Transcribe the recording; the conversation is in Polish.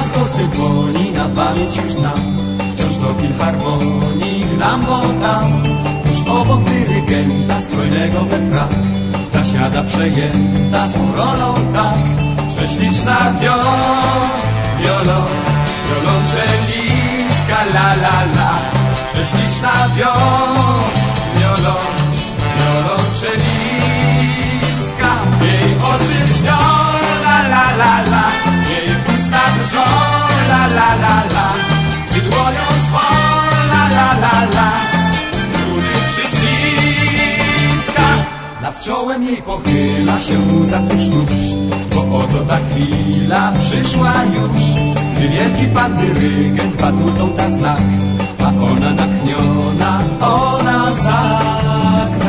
sto symfonii na pamięć już znam. Wciąż do filharmonii gram, bo tam tuż obok dyrygenta strojnego we frak zasiada przejęta swą rolą tak prześliczna wiolonczelistka, la la la. Prześliczna wiolonczelistka. Jej oczy lśnią, la la la la. Jej usta drżą, la la la la. I dłonią swą, la la la la. Struny przyciska. Nad czołem jej pochyla się łza tuż, bo oto ta chwila przyszła już. Gdy wielki pan dyrygent batutą da znak, a ona natchniona, ona zagra.